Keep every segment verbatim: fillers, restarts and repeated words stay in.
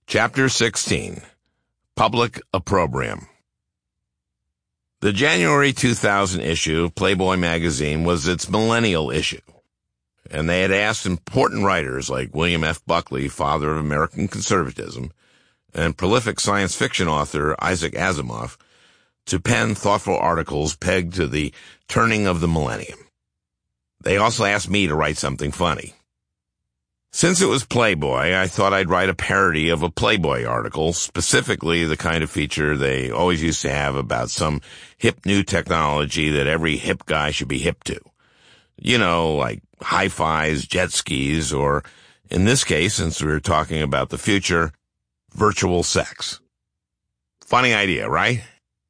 Chapter sixteen. Public Opprobrium. The January two thousand issue of Playboy magazine was its millennial issue, and they had asked important writers like William F. Buckley, father of American conservatism, and prolific science fiction author Isaac Asimov, to pen thoughtful articles pegged to the turning of the millennium. They also asked me to write something funny. Since it was Playboy, I thought I'd write a parody of a Playboy article, specifically the kind of feature they always used to have about some hip new technology that every hip guy should be hip to. You know, like hi-fis, jet skis, or, in this case, since we were talking about the future, virtual sex. Funny idea, right?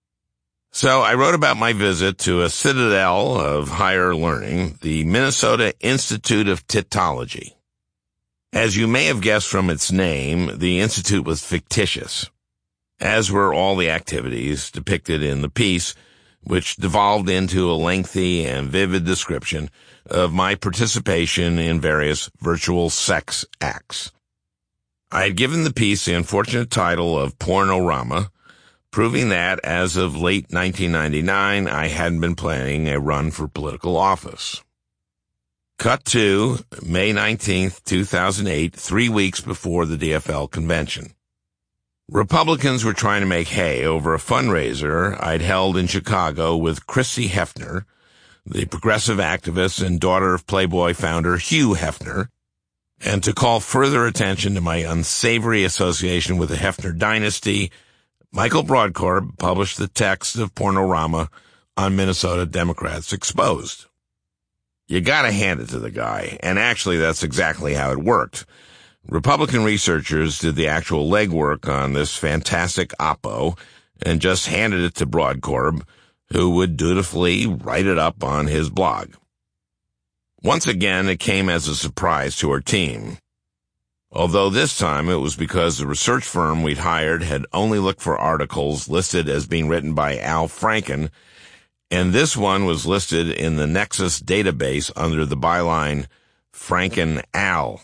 So I wrote about my visit to a citadel of higher learning, the Minnesota Institute of Titology. As you may have guessed from its name, the institute was fictitious, as were all the activities depicted in the piece, which devolved into a lengthy and vivid description of my participation in various virtual sex acts. I had given the piece the unfortunate title of Pornorama, proving that, as of late nineteen ninety-nine, I hadn't been planning a run for political office. Cut to May nineteenth, two thousand eight, three weeks before the D F L convention. Republicans were trying to make hay over a fundraiser I'd held in Chicago with Chrissy Hefner, the progressive activist and daughter of Playboy founder Hugh Hefner, and to call further attention to my unsavory association with the Hefner dynasty, Michael Broadcorb published the text of Pornorama on Minnesota Democrats Exposed. You gotta hand it to the guy, and actually that's exactly how it worked. Republican researchers did the actual legwork on this fantastic oppo and just handed it to Broadcorb, who would dutifully write it up on his blog. Once again, it came as a surprise to our team. Although this time it was because the research firm we'd hired had only looked for articles listed as being written by Al Franken, and this one was listed in the Nexus database under the byline Franken Al.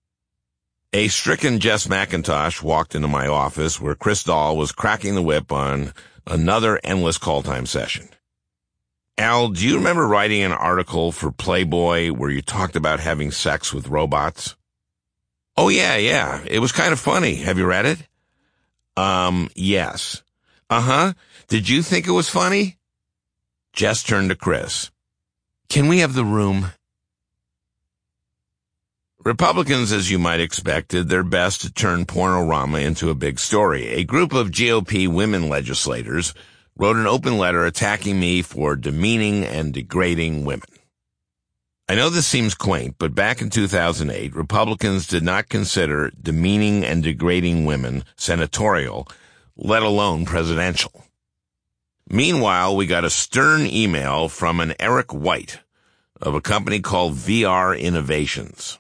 A stricken Jess McIntosh walked into my office where Chris Dahl was cracking the whip on another endless call time session. Al, do you remember writing an article for Playboy where you talked about having sex with robots? Oh, yeah, yeah. It was kind of funny. Have you read it? Um, yes. Uh-huh. Did you think it was funny? Jess turned to Chris. Can we have the room? Republicans, as you might expect, did their best to turn Pornorama into a big story. A group of G O P women legislators wrote an open letter attacking me for demeaning and degrading women. I know this seems quaint, but back in two thousand eight, Republicans did not consider demeaning and degrading women senatorial, let alone presidential. Meanwhile, we got a stern email from an Eric White of a company called V R Innovations.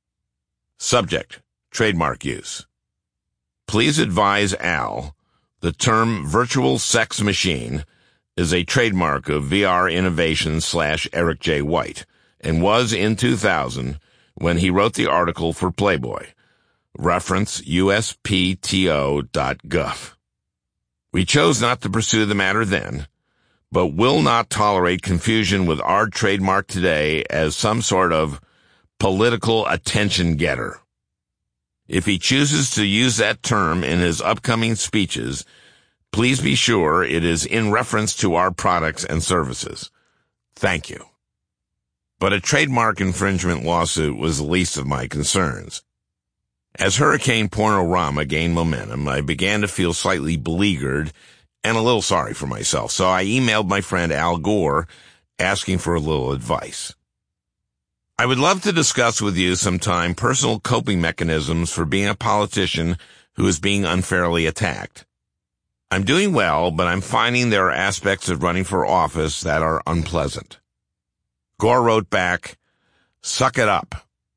Subject, trademark use. Please advise Al, the term virtual sex machine is a trademark of V R Innovations slash Eric J. White, and was in two thousand when he wrote the article for Playboy. Reference U S P T O dot gov. We chose not to pursue the matter then, but will not tolerate confusion with our trademark today as some sort of political attention getter. If he chooses to use that term in his upcoming speeches, please be sure it is in reference to our products and services. Thank you. But a trademark infringement lawsuit was the least of my concerns. As Hurricane Pornorama gained momentum, I began to feel slightly beleaguered and a little sorry for myself, so I emailed my friend Al Gore asking for a little advice. I would love to discuss with you sometime personal coping mechanisms for being a politician who is being unfairly attacked. I'm doing well, but I'm finding there are aspects of running for office that are unpleasant. Gore wrote back, "Suck it up."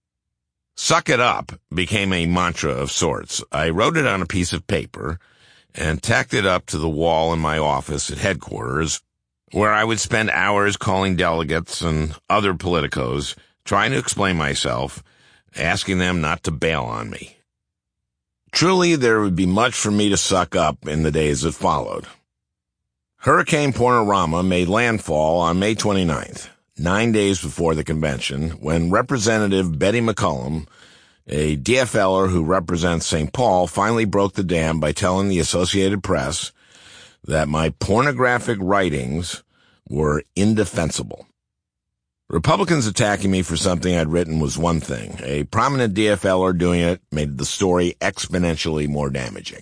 Suck it up became a mantra of sorts. I wrote it on a piece of paper and tacked it up to the wall in my office at headquarters, where I would spend hours calling delegates and other politicos, trying to explain myself, asking them not to bail on me. Truly, there would be much for me to suck up in the days that followed. Hurricane Pornorama made landfall on May twenty-ninth, nine days before the convention, when Representative Betty McCollum, a D F L er who represents Saint Paul, finally broke the dam by telling the Associated Press that my pornographic writings were indefensible. Republicans attacking me for something I'd written was one thing. A prominent D F L er doing it made the story exponentially more damaging.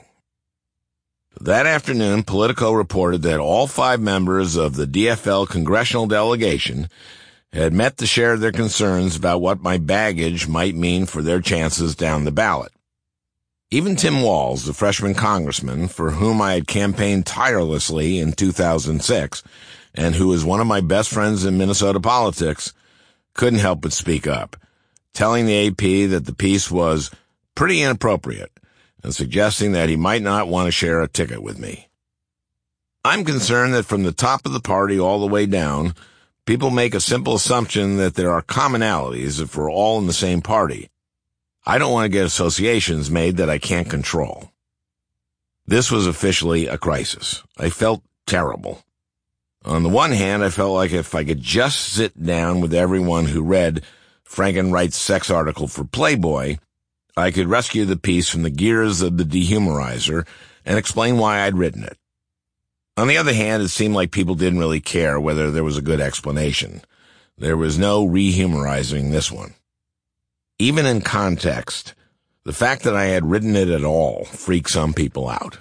That afternoon, Politico reported that all five members of the D F L congressional delegation had met to share their concerns about what my baggage might mean for their chances down the ballot. Even Tim Walz, the freshman congressman for whom I had campaigned tirelessly in two thousand six, and who is one of my best friends in Minnesota politics, couldn't help but speak up, telling the A P that the piece was pretty inappropriate and suggesting that he might not want to share a ticket with me. I'm concerned that from the top of the party all the way down, people make a simple assumption that there are commonalities if we're all in the same party. I don't want to get associations made that I can't control. This was officially a crisis. I felt terrible. On the one hand, I felt like if I could just sit down with everyone who read Frankenreit's sex article for Playboy, I could rescue the piece from the gears of the dehumorizer and explain why I'd written it. On the other hand, it seemed like people didn't really care whether there was a good explanation. There was no rehumorizing this one. Even in context, the fact that I had written it at all freaked some people out.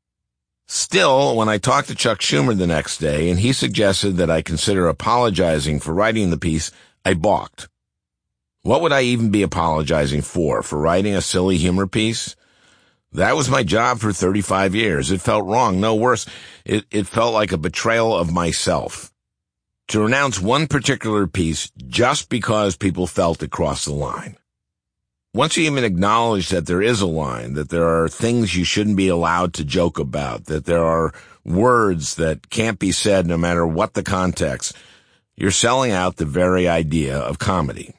Still, when I talked to Chuck Schumer the next day and he suggested that I consider apologizing for writing the piece, I balked. What would I even be apologizing for? For writing a silly humor piece? That was my job for thirty-five years. It felt wrong. No worse. It, it felt like a betrayal of myself. To renounce one particular piece just because people felt it crossed the line. Once you even acknowledge that there is a line, that there are things you shouldn't be allowed to joke about, that there are words that can't be said no matter what the context, you're selling out the very idea of comedy.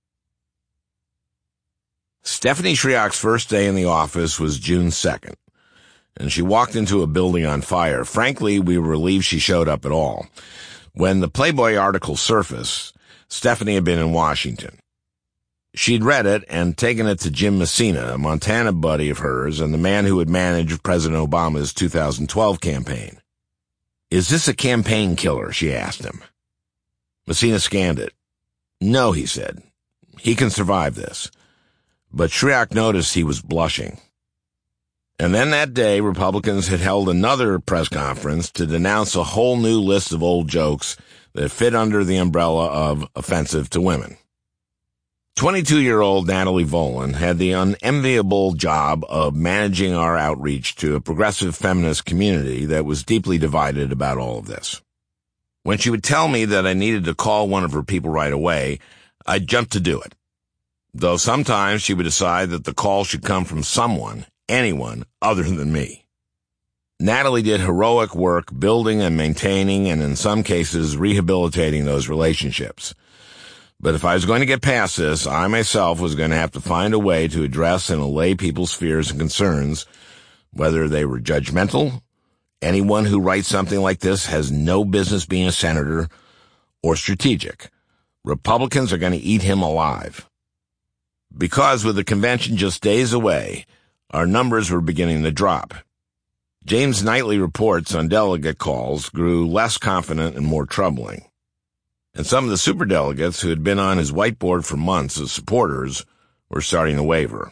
Stephanie Shriak's first day in the office was June second, and she walked into a building on fire. Frankly, we were relieved she showed up at all. When the Playboy article surfaced, Stephanie had been in Washington. She'd read it and taken it to Jim Messina, a Montana buddy of hers and the man who had managed President Obama's two thousand twelve campaign. "Is this a campaign killer?" she asked him. Messina scanned it. "No," he said. "He can survive this." But Shriak noticed he was blushing. And then that day, Republicans had held another press conference to denounce a whole new list of old jokes that fit under the umbrella of offensive to women. twenty-two-year-old Natalie Volan had the unenviable job of managing our outreach to a progressive feminist community that was deeply divided about all of this. When she would tell me that I needed to call one of her people right away, I'd jump to do it. Though sometimes she would decide that the call should come from someone, anyone, other than me. Natalie did heroic work building and maintaining and in some cases rehabilitating those relationships. But if I was going to get past this, I myself was going to have to find a way to address and allay people's fears and concerns, whether they were judgmental, anyone who writes something like this has no business being a senator, or strategic. Republicans are going to eat him alive. Because with the convention just days away, our numbers were beginning to drop. James' nightly reports on delegate calls grew less confident and more troubling. And some of the superdelegates who had been on his whiteboard for months as supporters were starting to waver.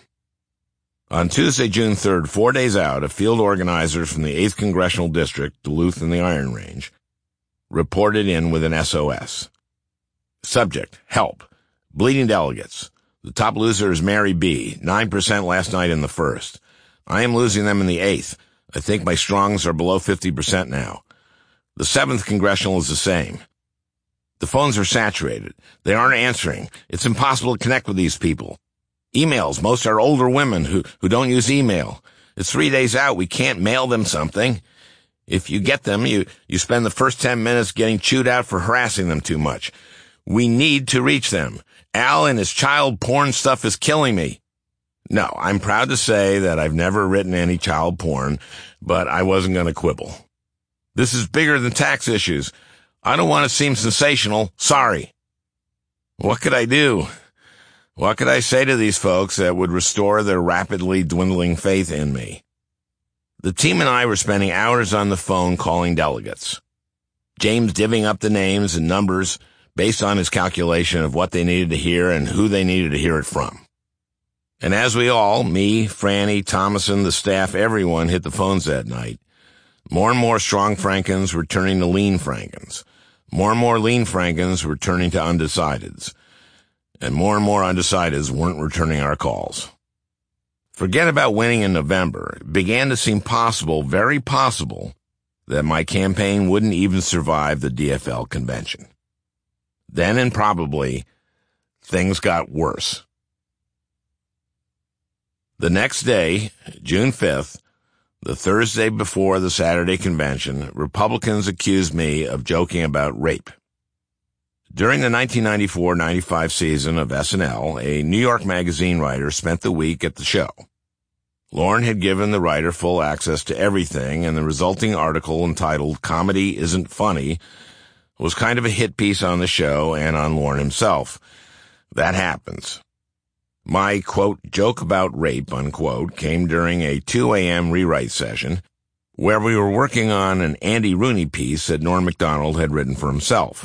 On Tuesday, June third, four days out, a field organizer from the eighth Congressional District, Duluth and the Iron Range, reported in with an S O S. Subject, help. Bleeding delegates. The top loser is Mary B., nine percent last night in the first. I am losing them in the eighth. I think my strongs are below fifty percent now. The seventh Congressional is the same. The phones are saturated. They aren't answering. It's impossible to connect with these people. Emails, most are older women who, who don't use email. It's three days out. We can't mail them something. If you get them, you, you spend the first ten minutes getting chewed out for harassing them too much. We need to reach them. Al and his child porn stuff is killing me. No, I'm proud to say that I've never written any child porn, but I wasn't going to quibble. This is bigger than tax issues. I don't want to seem sensational. Sorry. What could I do? What could I say to these folks that would restore their rapidly dwindling faith in me? The team and I were spending hours on the phone calling delegates. James divvying up the names and numbers based on his calculation of what they needed to hear and who they needed to hear it from. And as we all, me, Franny, Thomason, the staff, everyone hit the phones that night, more and more strong Frankens were turning to lean Frankens. More and more lean Frankens were turning to undecideds. And more and more undecideds weren't returning our calls. Forget about winning in November. It began to seem possible, very possible, that my campaign wouldn't even survive the D F L convention. Then, and probably, things got worse. The next day, June fifth, the Thursday before the Saturday convention, Republicans accused me of joking about rape. During the nineteen ninety-four ninety-five season of S N L, a New York Magazine writer spent the week at the show. Lorne had given the writer full access to everything, and the resulting article entitled Comedy Isn't Funny was kind of a hit piece on the show and on Lorne himself. That happens. My, quote, joke about rape, unquote, came during a two a.m. rewrite session where we were working on an Andy Rooney piece that Norm Macdonald had written for himself.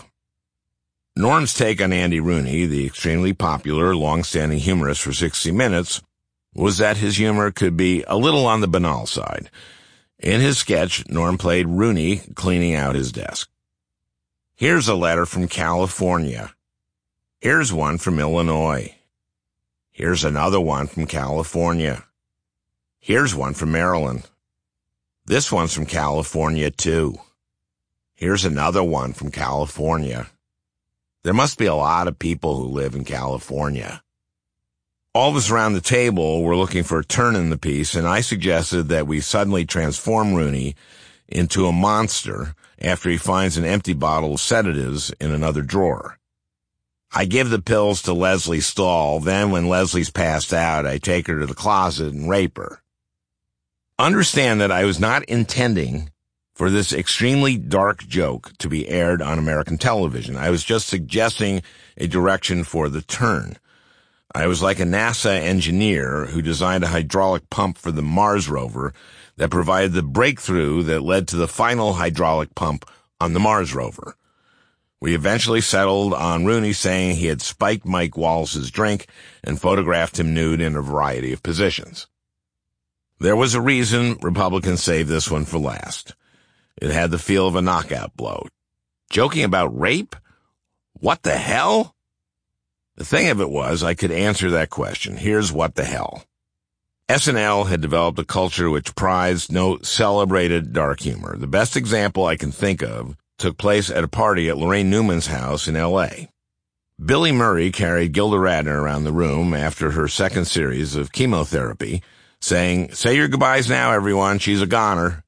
Norm's take on Andy Rooney, the extremely popular, long-standing humorist for sixty minutes, was that his humor could be a little on the banal side. In his sketch, Norm played Rooney cleaning out his desk. Here's a letter from California. Here's one from Illinois. Here's another one from California. Here's one from Maryland. This one's from California, too. Here's another one from California. There must be a lot of people who live in California. All of us around the table were looking for a turn in the piece, and I suggested that we suddenly transform Rooney into a monster after he finds an empty bottle of sedatives in another drawer. I give the pills to Leslie Stahl, then when Leslie's passed out, I take her to the closet and rape her. Understand that I was not intending for this extremely dark joke to be aired on American television. I was just suggesting a direction for the turn. I was like a NASA engineer who designed a hydraulic pump for the Mars rover that provided the breakthrough that led to the final hydraulic pump on the Mars rover. We eventually settled on Rooney saying he had spiked Mike Wallace's drink and photographed him nude in a variety of positions. There was a reason Republicans saved this one for last. It had the feel of a knockout blow. Joking about rape? What the hell? The thing of it was, I could answer that question. Here's what the hell. S N L had developed a culture which prized no celebrated dark humor. The best example I can think of took place at a party at Lorraine Newman's house in L A. Billy Murray carried Gilda Radner around the room after her second series of chemotherapy, saying, "Say your goodbyes now, everyone. She's a goner."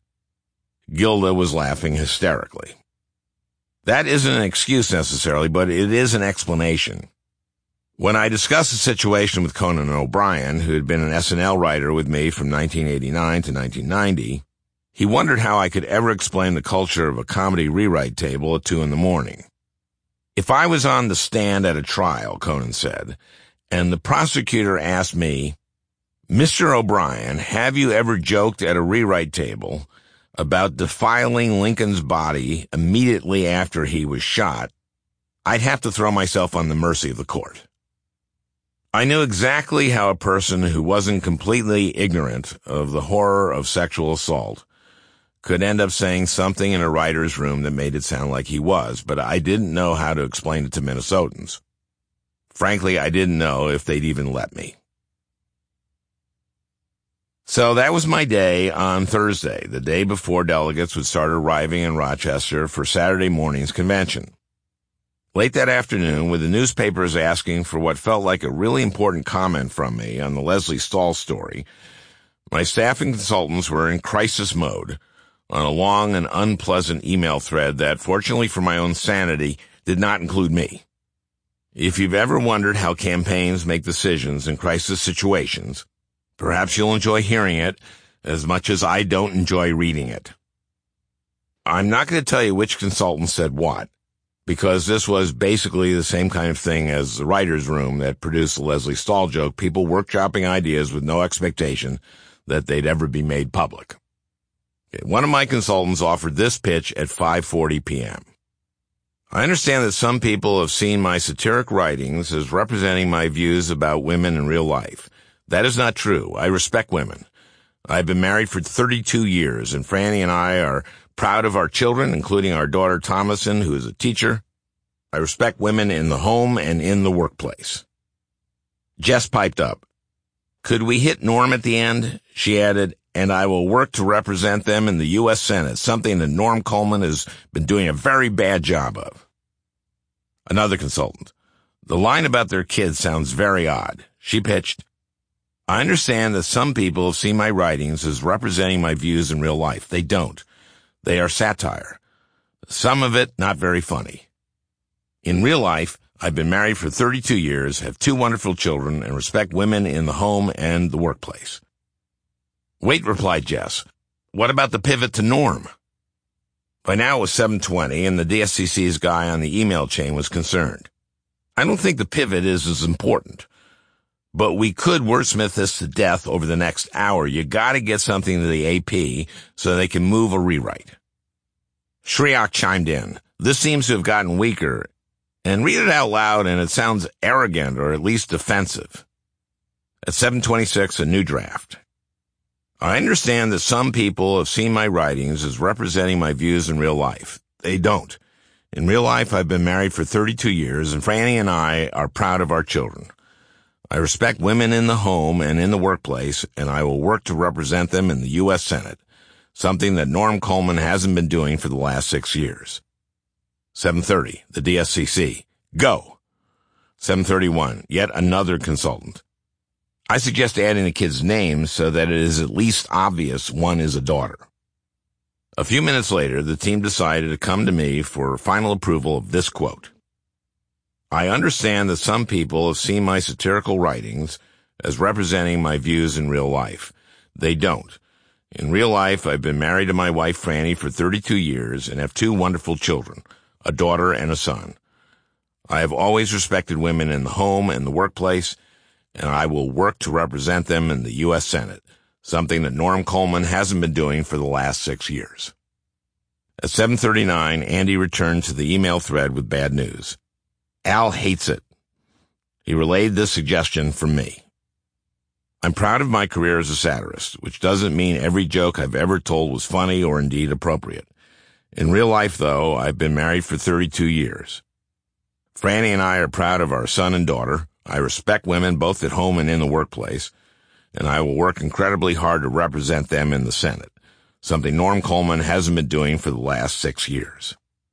Gilda was laughing hysterically. That isn't an excuse necessarily, but it is an explanation. When I discussed the situation with Conan O'Brien, who had been an S N L writer with me from nineteen eighty-nine to nineteen ninety, he wondered how I could ever explain the culture of a comedy rewrite table at two in the morning. If I was on the stand at a trial, Conan said, and the prosecutor asked me, "Mister O'Brien, have you ever joked at a rewrite table about defiling Lincoln's body immediately after he was shot?" I'd have to throw myself on the mercy of the court. I knew exactly how a person who wasn't completely ignorant of the horror of sexual assault could end up saying something in a writer's room that made it sound like he was, but I didn't know how to explain it to Minnesotans. Frankly, I didn't know if they'd even let me. So that was my day on Thursday, the day before delegates would start arriving in Rochester for Saturday morning's convention. Late that afternoon, with the newspapers asking for what felt like a really important comment from me on the Leslie Stahl story, my staff and consultants were in crisis mode on a long and unpleasant email thread that, fortunately for my own sanity, did not include me. If you've ever wondered how campaigns make decisions in crisis situations, Perhaps you'll enjoy hearing it as much as I don't enjoy reading it. I'm not going to tell you which consultant said what, because this was basically the same kind of thing as the writer's room that produced the Leslie Stahl joke, people workshopping ideas with no expectation that they'd ever be made public. One of my consultants offered this pitch at five forty p.m. I understand that some people have seen my satiric writings as representing my views about women in real life. That is not true. I respect women. I've been married for thirty-two years, and Franny and I are proud of our children, including our daughter Thomason, who is a teacher. I respect women in the home and in the workplace. Jess piped up. Could we hit Norm at the end? She added, and I will work to represent them in the U S Senate, something that Norm Coleman has been doing a very bad job of. Another consultant. The line about their kids sounds very odd. She pitched, I understand that some people have seen my writings as representing my views in real life. They don't. They are satire. Some of it not very funny. In real life, I've been married for thirty-two years, have two wonderful children, and respect women in the home and the workplace. Wait, replied Jess. What about the pivot to Norm? By now it was seven twenty, and the D S C C's guy on the email chain was concerned. I don't think the pivot is as important, but we could wordsmith this to death over the next hour. You gotta get something to the A P so they can move a rewrite. Shriak chimed in. This seems to have gotten weaker. And read it out loud, and it sounds arrogant or at least defensive. At seven twenty-six, a new draft. I understand that some people have seen my writings as representing my views in real life. They don't. In real life, I've been married for thirty-two years, and Franny and I are proud of our children. I respect women in the home and in the workplace, and I will work to represent them in the U S Senate, something that Norm Coleman hasn't been doing for the last six years. seven thirty, the D S C C. Go. seven thirty-one, yet another consultant. I suggest adding the kids' names so that it is at least obvious one is a daughter. A few minutes later, the team decided to come to me for final approval of this quote. I understand that some people have seen my satirical writings as representing my views in real life. They don't. In real life, I've been married to my wife, Franny, for thirty-two years and have two wonderful children, a daughter and a son. I have always respected women in the home and the workplace, and I will work to represent them in the U S Senate, something that Norm Coleman hasn't been doing for the last six years. At seven thirty-nine, Andy returned to the email thread with bad news. Al hates it. He relayed this suggestion from me. I'm proud of my career as a satirist, which doesn't mean every joke I've ever told was funny or indeed appropriate. In real life, though, I've been married for thirty-two years. Franny and I are proud of our son and daughter. I respect women both at home and in the workplace, and I will work incredibly hard to represent them in the Senate, something Norm Coleman hasn't been doing for the last six years.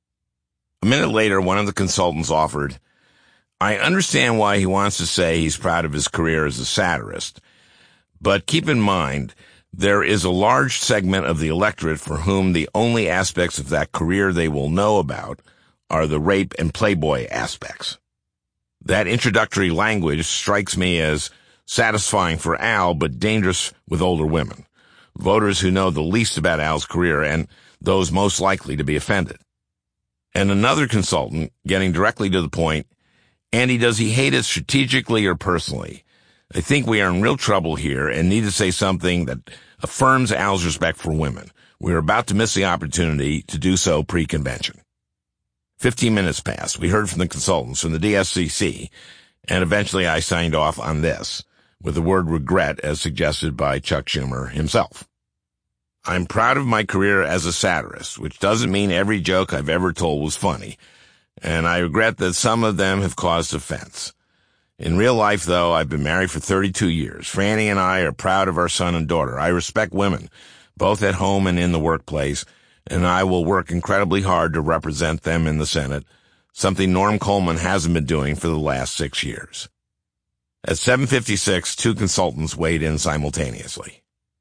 A minute later, one of the consultants offered, I understand why he wants to say he's proud of his career as a satirist, but keep in mind, there is a large segment of the electorate for whom the only aspects of that career they will know about are the rape and Playboy aspects. That introductory language strikes me as satisfying for Al, but dangerous with older women, voters who know the least about Al's career and those most likely to be offended. And another consultant, getting directly to the point, Andy, does he hate it strategically or personally? I think we are in real trouble here and need to say something that affirms Al's respect for women. We are about to miss the opportunity to do so pre-convention. Fifteen minutes passed. We heard from the consultants from the D S C C, and eventually I signed off on this, with the word regret as suggested by Chuck Schumer himself. I'm proud of my career as a satirist, which doesn't mean every joke I've ever told was funny, and I regret that some of them have caused offense. In real life, though, I've been married for thirty-two years. Franny and I are proud of our son and daughter. I respect women, both at home and in the workplace, and I will work incredibly hard to represent them in the Senate, something Norm Coleman hasn't been doing for the last six years. At seven fifty-six, two consultants weighed in simultaneously.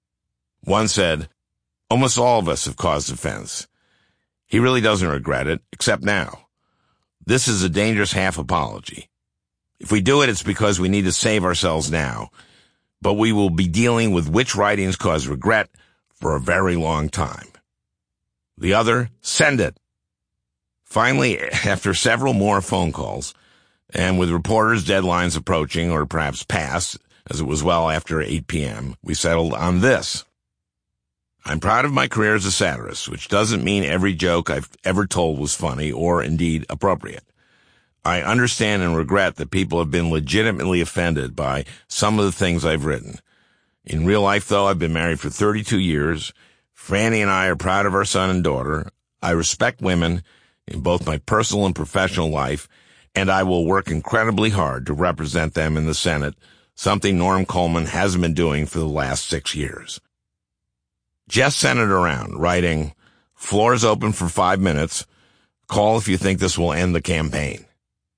One said, almost all of us have caused offense. He really doesn't regret it, except now. This is a dangerous half apology. If we do it, it's because we need to save ourselves now. but we will be dealing with which writings cause regret for a very long time. The other, send it. Finally, after several more phone calls, and with reporters' deadlines approaching, or perhaps past, as it was well after eight p.m., we settled on this. I'm proud of my career as a satirist, which doesn't mean every joke I've ever told was funny or indeed appropriate. I understand and regret that people have been legitimately offended by some of the things I've written. In real life, though, I've been married for thirty-two years. Franny and I are proud of our son and daughter. I respect women in both my personal and professional life, and I will work incredibly hard to represent them in the Senate, something Norm Coleman hasn't been doing for the last six years. Jess sent it around, writing, floor is open for five minutes. Call if you think this will end the campaign.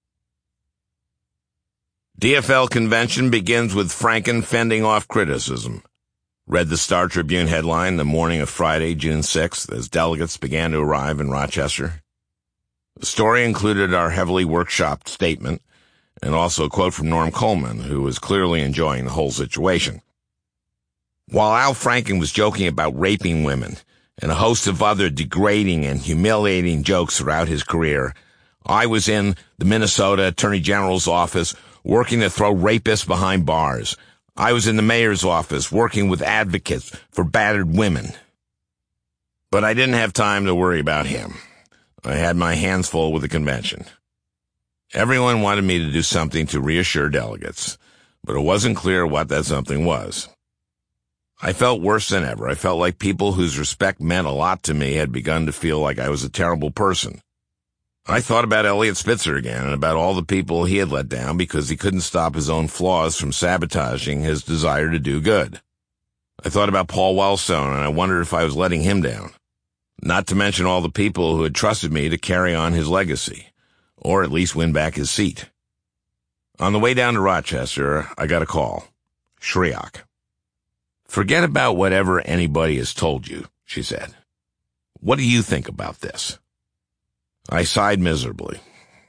D F L convention begins with Franken fending off criticism, read the Star Tribune headline the morning of Friday, June sixth, as delegates began to arrive in Rochester. The story included our heavily workshopped statement and also a quote from Norm Coleman, who was clearly enjoying the whole situation. While Al Franken was joking about raping women and a host of other degrading and humiliating jokes throughout his career, I was in the Minnesota Attorney General's office working to throw rapists behind bars. I was in the mayor's office working with advocates for battered women. But I didn't have time to worry about him. I had my hands full with the convention. Everyone wanted me to do something to reassure delegates, but it wasn't clear what that something was. I felt worse than ever. I felt like people whose respect meant a lot to me had begun to feel like I was a terrible person. I thought about Eliot Spitzer again and about all the people he had let down because he couldn't stop his own flaws from sabotaging his desire to do good. I thought about Paul Wellstone, and I wondered if I was letting him down. Not to mention all the people who had trusted me to carry on his legacy, or at least win back his seat. On the way down to Rochester, I got a call. Shriak. Forget about whatever anybody has told you, she said. What do you think about this? I sighed miserably.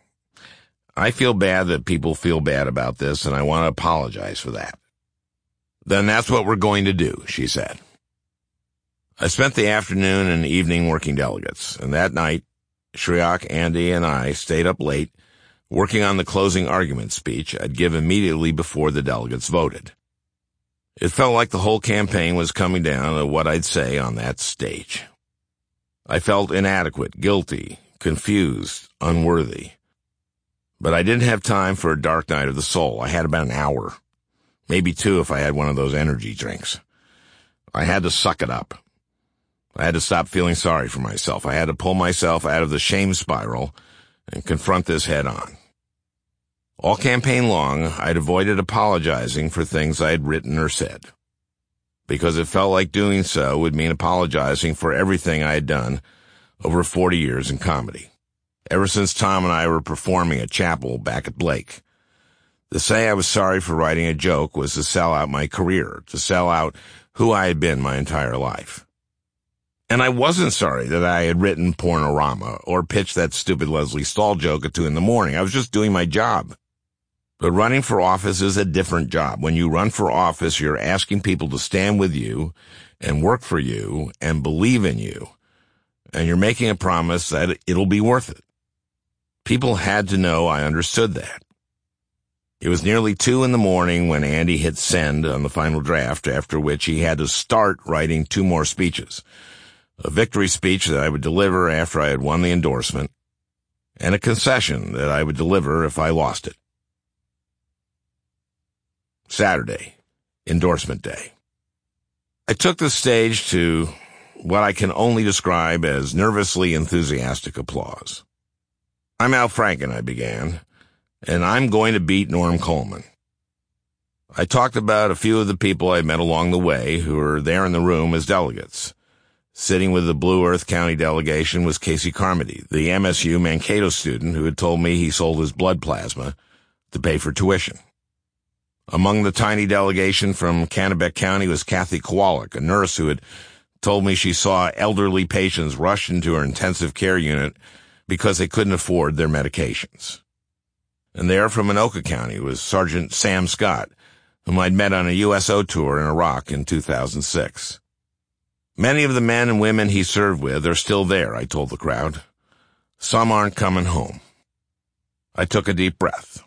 I feel bad that people feel bad about this, and I want to apologize for that. Then that's what we're going to do, she said. I spent the afternoon and evening working delegates, and that night, Shriak, Andy, and I stayed up late working on the closing argument speech I'd give immediately before the delegates voted. It felt like the whole campaign was coming down to what I'd say on that stage. I felt inadequate, guilty, confused, unworthy. But I didn't have time for a dark night of the soul. I had about an hour, maybe two if I had one of those energy drinks. I had to suck it up. I had to stop feeling sorry for myself. I had to pull myself out of the shame spiral and confront this head on. All campaign long, I'd avoided apologizing for things I had written or said, because it felt like doing so would mean apologizing for everything I had done over forty years in comedy, ever since Tom and I were performing at Chapel back at Blake. To say I was sorry for writing a joke was to sell out my career, to sell out who I had been my entire life. And I wasn't sorry that I had written Pornorama or pitched that stupid Leslie Stahl joke at two in the morning. I was just doing my job. But running for office is a different job. When you run for office, you're asking people to stand with you and work for you and believe in you. And you're making a promise that it'll be worth it. People had to know I understood that. It was nearly two in the morning when Andy hit send on the final draft, after which he had to start writing two more speeches. A victory speech that I would deliver after I had won the endorsement, and a concession that I would deliver if I lost it. Saturday, endorsement day. I took the stage to what I can only describe as nervously enthusiastic applause. I'm Al Franken, I began, and I'm going to beat Norm Coleman. I talked about a few of the people I met along the way who were there in the room as delegates. Sitting with the Blue Earth County delegation was Casey Carmody, the M S U Mankato student who had told me he sold his blood plasma to pay for tuition. Among the tiny delegation from Kennebec County was Kathy Kowalik, a nurse who had told me she saw elderly patients rush into her intensive care unit because they couldn't afford their medications. And there from Anoka County was Sergeant Sam Scott, whom I'd met on a U S O tour in Iraq in two thousand six. Many of the men and women he served with are still there, I told the crowd. Some aren't coming home. I took a deep breath.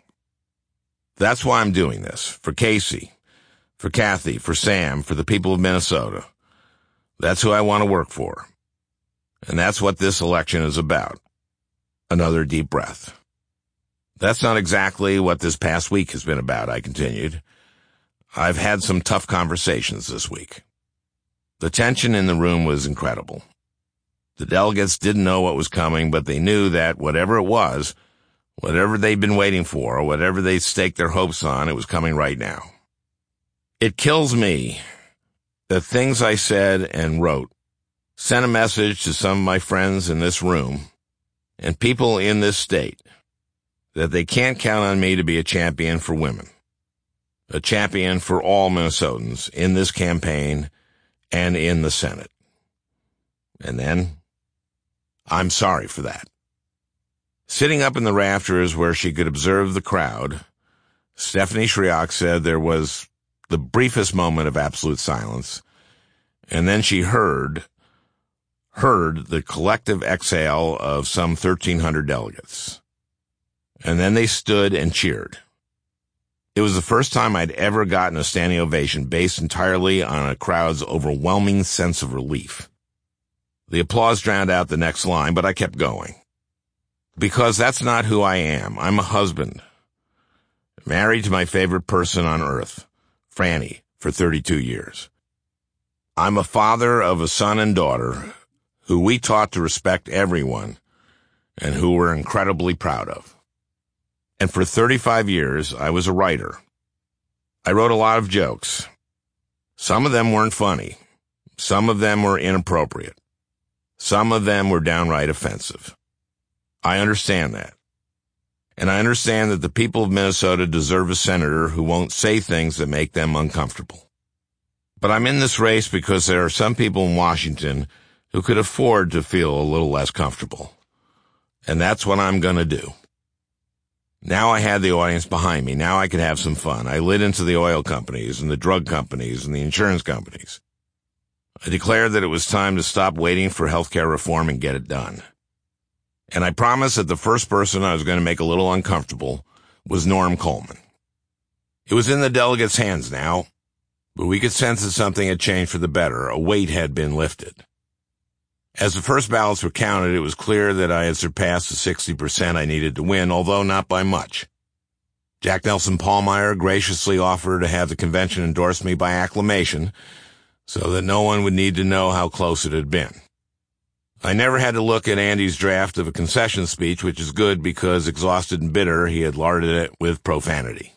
That's why I'm doing this, for Casey, for Kathy, for Sam, for the people of Minnesota. That's who I want to work for. And that's what this election is about. Another deep breath. That's not exactly what this past week has been about, I continued. I've had some tough conversations this week. The tension in the room was incredible. The delegates didn't know what was coming, but they knew that whatever it was, whatever they'd been waiting for, or whatever they'd staked their hopes on, it was coming right now. It kills me that things I said and wrote sent a message to some of my friends in this room and people in this state that they can't count on me to be a champion for women, a champion for all Minnesotans in this campaign and in the Senate. And then, I'm sorry for that. Sitting up in the rafters where she could observe the crowd, Stephanie Shriak said there was the briefest moment of absolute silence, and then she heard, heard the collective exhale of some thirteen hundred delegates. And then they stood and cheered. It was the first time I'd ever gotten a standing ovation based entirely on a crowd's overwhelming sense of relief. The applause drowned out the next line, but I kept going. Because that's not who I am. I'm a husband, married to my favorite person on earth, Franny, for thirty-two years. I'm a father of a son and daughter who we taught to respect everyone and who we're incredibly proud of. And for thirty-five years, I was a writer. I wrote a lot of jokes. Some of them weren't funny. Some of them were inappropriate. Some of them were downright offensive. I understand that. And I understand that the people of Minnesota deserve a senator who won't say things that make them uncomfortable. But I'm in this race because there are some people in Washington who could afford to feel a little less comfortable. And that's what I'm going to do. Now I had the audience behind me. Now I could have some fun. I lit into the oil companies and the drug companies and the insurance companies. I declared that it was time to stop waiting for healthcare reform and get it done. And I promised that the first person I was going to make a little uncomfortable was Norm Coleman. It was in the delegates' hands now, but we could sense that something had changed for the better. A weight had been lifted. As the first ballots were counted, it was clear that I had surpassed the sixty percent I needed to win, although not by much. Jack Nelson Pallmeyer graciously offered to have the convention endorse me by acclamation so that no one would need to know how close it had been. I never had to look at Andy's draft of a concession speech, which is good because, exhausted and bitter, he had larded it with profanity.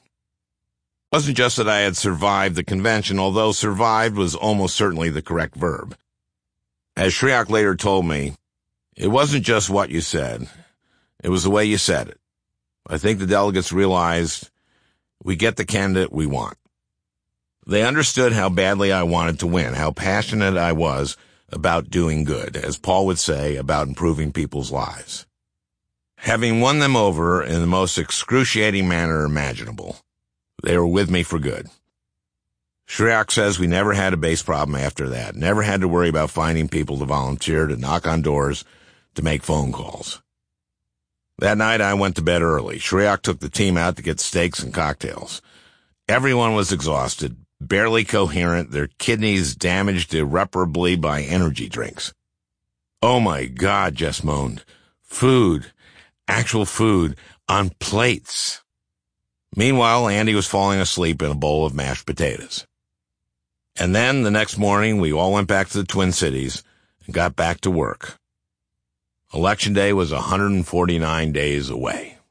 It wasn't just that I had survived the convention, although survived was almost certainly the correct verb. As Shriak later told me, it wasn't just what you said, it was the way you said it. I think the delegates realized we get the candidate we want. They understood how badly I wanted to win, how passionate I was about doing good, as Paul would say, about improving people's lives. Having won them over in the most excruciating manner imaginable, they were with me for good. Shriak says we never had a base problem after that, never had to worry about finding people to volunteer, to knock on doors, to make phone calls. That night I went to bed early. Shriak took the team out to get steaks and cocktails. Everyone was exhausted, barely coherent, their kidneys damaged irreparably by energy drinks. Oh my God, Jess moaned. Food, actual food, on plates. Meanwhile, Andy was falling asleep in a bowl of mashed potatoes. And then, the next morning, we all went back to the Twin Cities and got back to work. Election Day was one hundred forty-nine days away.